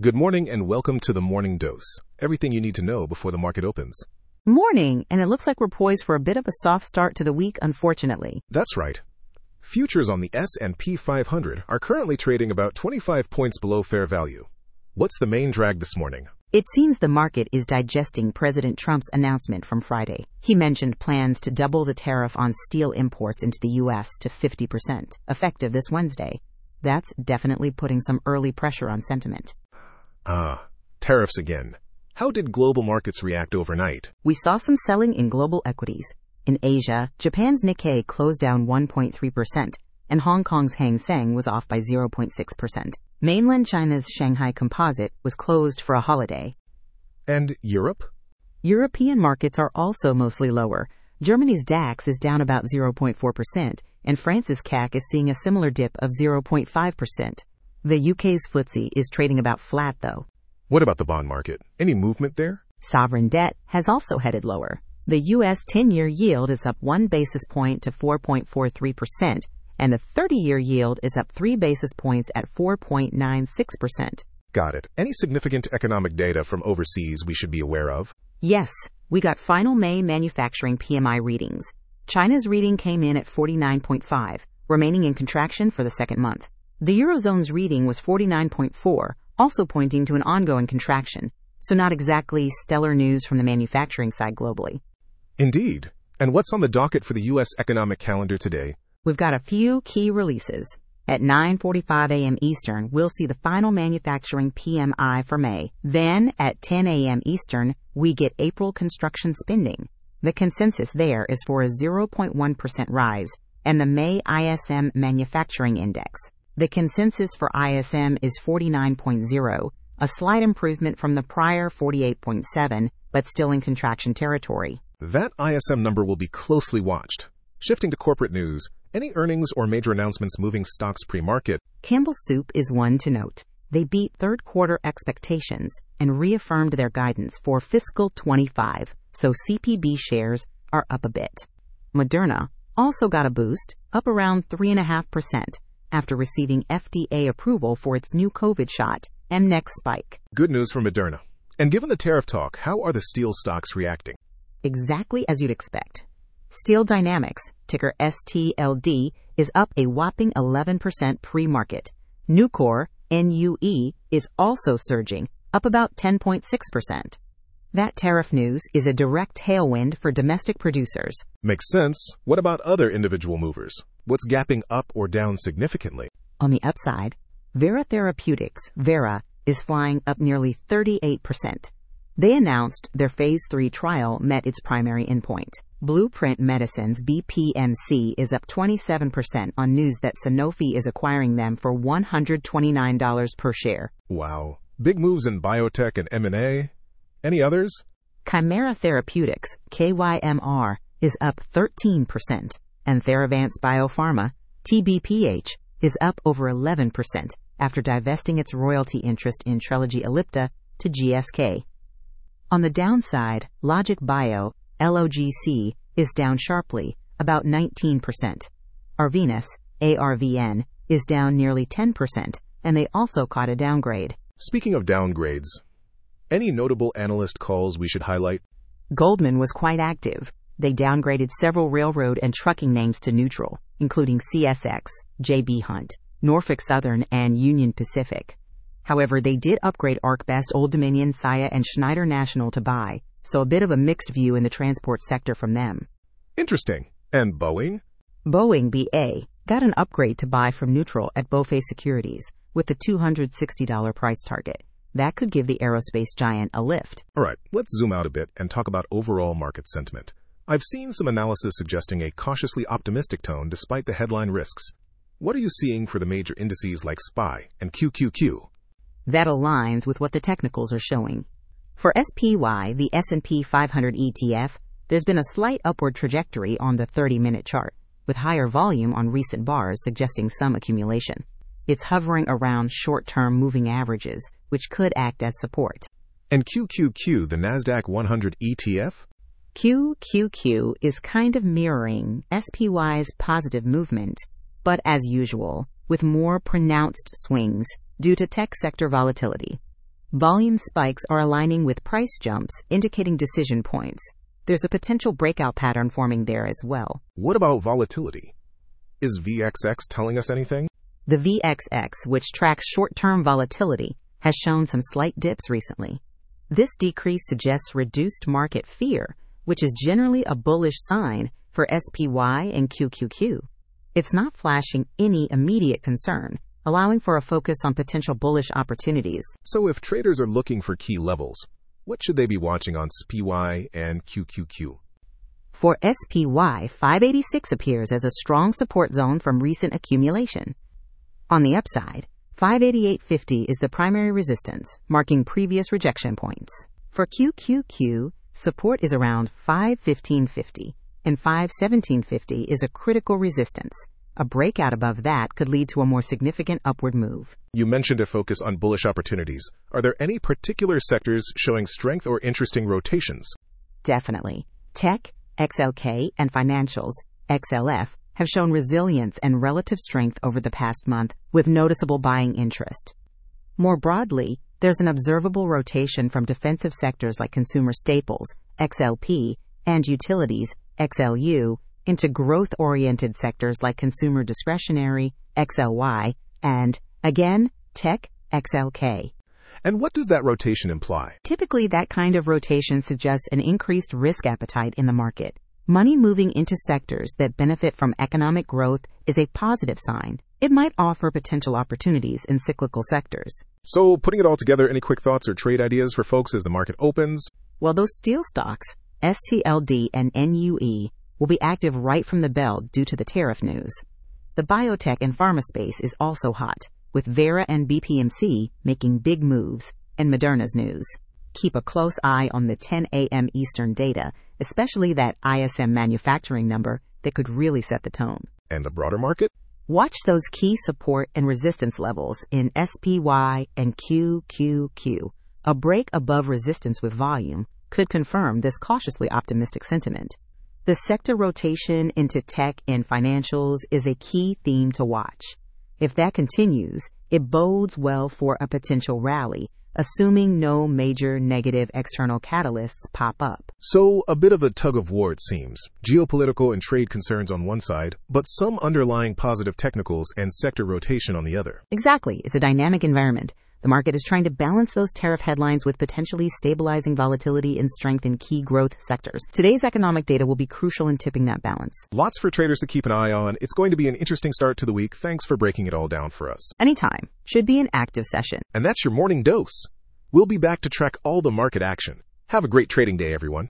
Good morning and welcome to the Morning Dose. Everything you need to know before the market opens. Morning, and it looks like we're poised for a bit of a soft start to the week, unfortunately. That's right. Futures on the S&P 500 are currently trading about 25 points below fair value. What's the main drag this morning? It seems the market is digesting President Trump's announcement from Friday. He mentioned plans to double the tariff on steel imports into the U.S. to 50%, effective this Wednesday. That's definitely putting some early pressure on sentiment. Tariffs again. How did global markets react overnight? We saw some selling in global equities. In Asia, Japan's Nikkei closed down 1.3%, and Hong Kong's Hang Seng was off by 0.6%. Mainland China's Shanghai Composite was closed for a holiday. And Europe? European markets are also mostly lower. Germany's DAX is down about 0.4%, and France's CAC is seeing a similar dip of 0.5%. The UK's FTSE is trading about flat, though. What about the bond market? Any movement there? Sovereign debt has also headed lower. The U.S. 10-year yield is up 1 basis point to 4.43%, and the 30-year yield is up 3 basis points at 4.96%. Got it. Any significant economic data from overseas we should be aware of? Yes, we got final May manufacturing PMI readings. China's reading came in at 49.5, remaining in contraction for the second month. The Eurozone's reading was 49.4, also pointing to an ongoing contraction, so not exactly stellar news from the manufacturing side globally. Indeed. And what's on the docket for the U.S. economic calendar today? We've got a few key releases. At 9:45 a.m. Eastern, we'll see the final manufacturing PMI for May. Then, at 10 a.m. Eastern, we get April construction spending. The consensus there is for a 0.1% rise, and the May ISM Manufacturing Index. The consensus for ISM is 49.0, a slight improvement from the prior 48.7, but still in contraction territory. That ISM number will be closely watched. Shifting to corporate news, any earnings or major announcements moving stocks pre-market? Campbell Soup is one to note. They beat third-quarter expectations and reaffirmed their guidance for fiscal 25, so CPB shares are up a bit. Moderna also got a boost, up around 3.5%, after receiving FDA approval for its new COVID shot, mNEXSPIKE. Good news for Moderna. And given the tariff talk, how are the steel stocks reacting? Exactly as you'd expect. Steel Dynamics, ticker STLD, is up a whopping 11% pre-market. Nucor, NUE, is also surging, up about 10.6%. That tariff news is a direct tailwind for domestic producers. Makes sense. What about other individual movers? What's gapping up or down significantly? On the upside, Vera Therapeutics, Vera, is flying up nearly 38%. They announced their Phase 3 trial met its primary endpoint. Blueprint Medicines, BPMC, is up 27% on news that Sanofi is acquiring them for $129 per share. Wow. Big moves in biotech and M&A. Any others? Chimera Therapeutics, KYMR, is up 13%, and Theravance Biopharma, TBPH, is up over 11% after divesting its royalty interest in Trelegy Ellipta to GSK. On the downside, Logic Bio, LOGC, is down sharply, about 19%. Arvinas, ARVN, is down nearly 10%, and they also caught a downgrade. Speaking of downgrades, any notable analyst calls we should highlight? Goldman was quite active. They downgraded several railroad and trucking names to neutral, including CSX, J.B. Hunt, Norfolk Southern, and Union Pacific. However, they did upgrade ArcBest, Old Dominion, Saia, and Schneider National to buy, so a bit of a mixed view in the transport sector from them. Interesting. And Boeing? Boeing BA got an upgrade to buy from neutral at BofA Securities with the $260 price target. That could give the aerospace giant a lift. All right, let's zoom out a bit and talk about overall market sentiment. I've seen some analysis suggesting a cautiously optimistic tone despite the headline risks. What are you seeing for the major indices like SPY and QQQ? That aligns with what the technicals are showing. For SPY, the S&P 500 ETF, there's been a slight upward trajectory on the 30-minute chart, with higher volume on recent bars suggesting some accumulation. It's hovering around short-term moving averages, which could act as support. And QQQ, the NASDAQ 100 ETF? QQQ is kind of mirroring SPY's positive movement, but as usual, with more pronounced swings due to tech sector volatility. Volume spikes are aligning with price jumps, indicating decision points. There's a potential breakout pattern forming there as well. What about volatility? Is VXX telling us anything? The VXX, which tracks short-term volatility, has shown some slight dips recently. This decrease suggests reduced market fear, which is generally a bullish sign for SPY and QQQ. It's not flashing any immediate concern, allowing for a focus on potential bullish opportunities. So if traders are looking for key levels, what should they be watching on SPY and QQQ? For SPY, 586 appears as a strong support zone from recent accumulation. On the upside, 588.50 is the primary resistance, marking previous rejection points. For QQQ, support is around 515.50, and 517.50 is a critical resistance. A breakout above that could lead to a more significant upward move. You mentioned a focus on bullish opportunities. Are there any particular sectors showing strength or interesting rotations? Definitely. Tech, XLK, and financials, XLF, have shown resilience and relative strength over the past month, with noticeable buying interest. More broadly, there's an observable rotation from defensive sectors like consumer staples, XLP, and utilities, XLU, into growth-oriented sectors like consumer discretionary, XLY, and, again, tech, XLK. And what does that rotation imply? Typically, that kind of rotation suggests an increased risk appetite in the market. Money moving into sectors that benefit from economic growth is a positive sign. It might offer potential opportunities in cyclical sectors. So, putting it all together, any quick thoughts or trade ideas for folks as the market opens? Well, those steel stocks, STLD and NUE, will be active right from the bell due to the tariff news. The biotech and pharma space is also hot, with Vera and BPMC making big moves, and Moderna's news. Keep a close eye on the 10 a.m. Eastern data, especially that ISM manufacturing number that could really set the tone. And the broader market? Watch those key support and resistance levels in SPY and QQQ. A break above resistance with volume could confirm this cautiously optimistic sentiment. The sector rotation into tech and financials is a key theme to watch. If that continues, it bodes well for a potential rally, assuming no major negative external catalysts pop up. So, a bit of a tug-of-war it seems. Geopolitical and trade concerns on one side, but some underlying positive technicals and sector rotation on the other. Exactly. It's a dynamic environment. The market is trying to balance those tariff headlines with potentially stabilizing volatility and strength in key growth sectors. Today's economic data will be crucial in tipping that balance. Lots for traders to keep an eye on. It's going to be an interesting start to the week. Thanks for breaking it all down for us. Anytime. Should be an active session. And that's your morning dose. We'll be back to track all the market action. Have a great trading day, everyone.